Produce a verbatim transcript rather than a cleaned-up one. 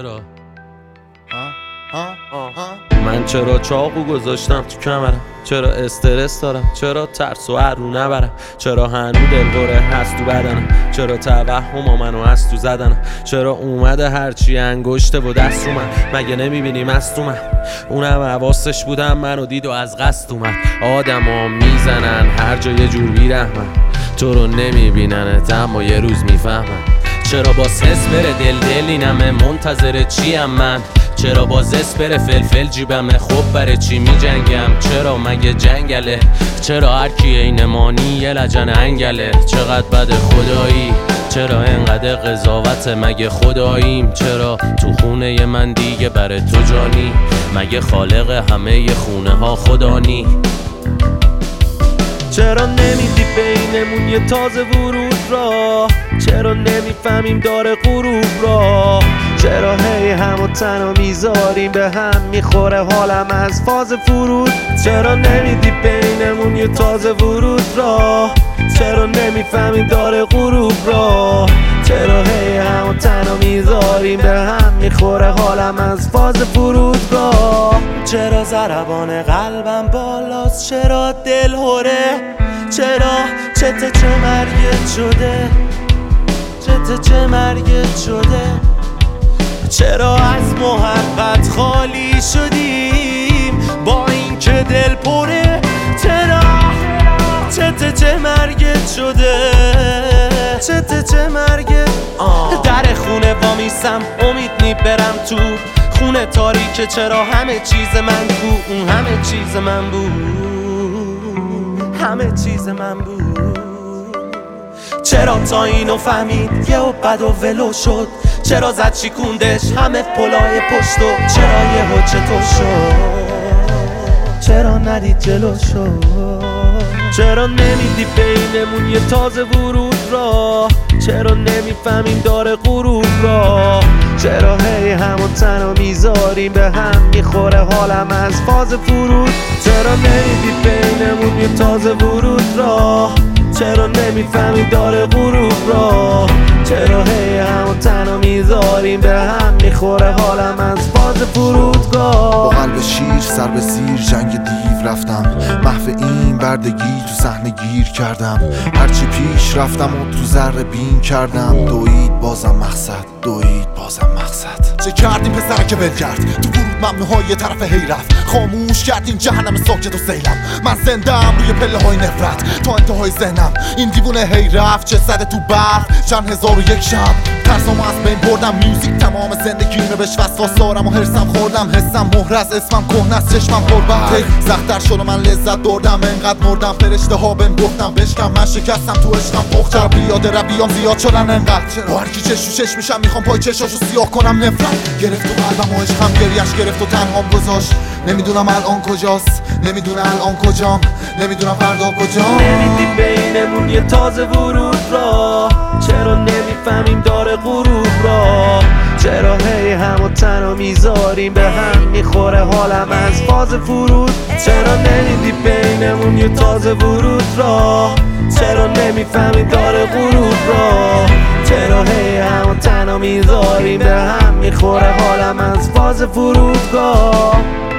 چرا من چرا چاقو گذاشتم تو کمرم؟ چرا استرس دارم؟ چرا ترس و عرو نبرم؟ چرا هنو دلهوره هست تو بدنم؟ چرا توهم منو از تو زدنم؟ چرا اومده هرچی انگشته و دست رو من؟ مگه نمیبینی مست اومد؟ اونم حواسش بودم منو دید و از قصد اومد. آدم ها میزنن هر جا یه جور بیرحمن، تو رو نمیبیننت اما یه روز میفهمن. چرا با سس بره دل دل اینمه منتظر چیم من؟ چرا باز اسپر فلفل جیبمه خب برای چی می جنگم؟ چرا مگه جنگله؟ چرا هر کی اینمانی یه لجن انگله؟ چقدر بده خدایی؟ چرا انقدر قضاوت؟ مگه خداییم؟ چرا تو خونه من دیگه برای تو جانی؟ مگه خالق همه خونه ها خدانی؟ چرا نمیدی بینمون یه تازه ورود را؟ چرا نمیفهمیم داره غروب را؟ چرا هی همو تنها میذاریم به هم میخوره حالم از فاز فرود؟ چرا نمیدی بینمون یه تازه ورود را؟ چرا نمیفهمیم داره غروب را؟ چرا هی همو تنها میذاریم به هم میخوره حالم از فاز فرودگاه؟ چرا ضربان قلبم بالاست؟ چرا دل هوره؟ چرا چته چه مرگت شده؟ چته چه مرگت شده؟ چرا از محبت خالی شدیم با این که دل پره؟ چرا چته چه مرگت شده؟ چته چه مرگت؟ در خونه وامیستم امید میبرم تو خونه تاریکه. چرا همه چیز من بود؟ اون همه چیز من بود، همه چیز من بود. چرا تا اینو فهمید یه و بد و ولو شد؟ چرا زد شیکوندش همه پلای پشتو؟ چرا یه ها چطور شد؟ چرا ندید جلو شد؟ چرا نمیدی بینمون یه تازه ورود را؟ چرا نمیفهمیم داره غروب را؟ چرا هی همو تنها میذاریم به هم میخوره حالم از فاز فرود؟ چرا نمیدی بینمون یه تازه ورود را؟ چرا نمیفهمیم داره غروب را؟ چرا هی همو تنها میذاریم به هم میخوره حالم از فاز فرودگاه؟ با قلب شیر سر به زیر جنگ دیو رفتم، محو این بردگی تو صحنه گیر کردم. هرچی پیش رفتم و تو ذره بین کردم، دوید بازم مقصد، دوید بازم مقصد. چه کردیم پسر که ول کرد تو ورود ممنوعهای طرف هی رفت؟ خاموش کردیم جهنم ساکت و سیلم. من زندم روی پله های نفرت تا انتهای ذهنم. این دیوونه هی رفت چه زده تو برف چند هزار و یک شب. ترسامو از بین بردم، میوزیک تمام زندگیمه بهش وسواس دارم و هرسم خوردم. حسم مهر از اسمم کهنه است، چشمم پربر سخت‌تر شد و من لذت بردم. انقدر مردم فرشته ها بهم گفتم بشکم، من شکستم تو عشقم پخت. چرا بیاد رویام زیاد شدن انقدر؟ با هر کی چش تو چش میشم میخوام پای چشاشو سیاه کنم. نفرت گرفت تو قلبم و عشقم گریش گرفت و تنهام گذاشت. نمیدونم الان کجاست، نمیدونم الان کجام، نمیدونم فردا کجام. نمیدی بینمون یه تازه ورود را؟ چرا نمیفهمیم داره غروب را؟ چرا هی همو تنها میذاریم به هم میخوره حالم از فاز فرود؟ چرا نمیدی بینمون یه تازه ورود را؟ چرا نمیفهمیم داره غروب را؟ چرا هی همو تنها میذاریم به هم میخوره حالم از فاز فرودگاه؟